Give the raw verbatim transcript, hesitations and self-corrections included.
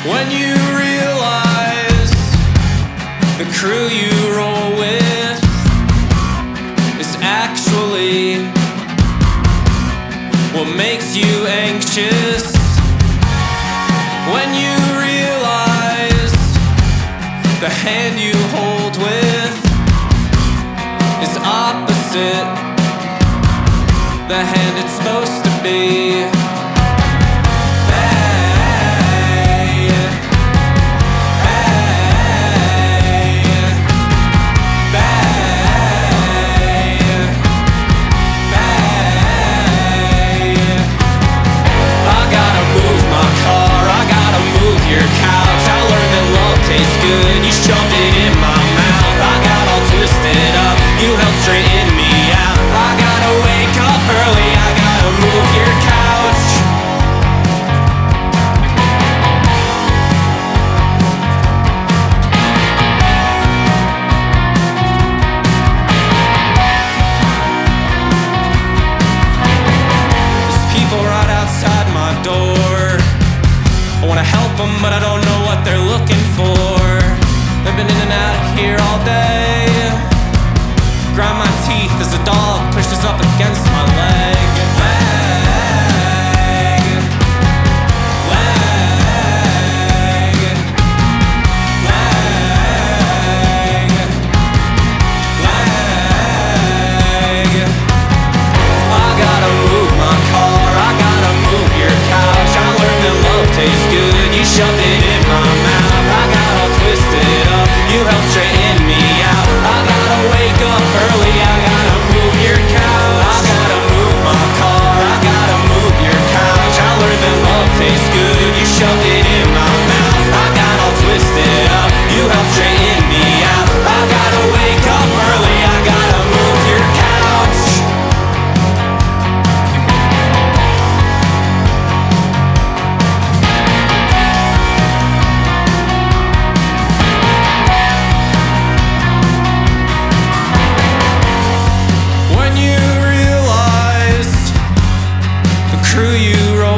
When you realize the crew you roll with is actually what makes you anxious. When you realize the hand you hold with is opposite the hand it's supposed to be. Good, you shoved it in my mouth. I got all twisted up, you helped straighten me out. I gotta wake up early, I gotta move your couch. There's people right outside my door. I wanna help them, but I don't know what they're looking for. They've been in and out of here all day. Grind my teeth as a dog pushes up against my leg. Leg, leg, leg, leg. I gotta move my car, I gotta move your couch. I learned that love tastes good, you shoved it in my mouth. I got all twisted up, you helped straighten me out. I gotta wake up early, I gotta move your couch. I gotta move my car, I gotta move your couch. I learned that love tastes good, you shoved it in my mouth. I got all twisted up, you helped straighten me out. I gotta wake up early, I gotta move your couch. When you realize the crew you roll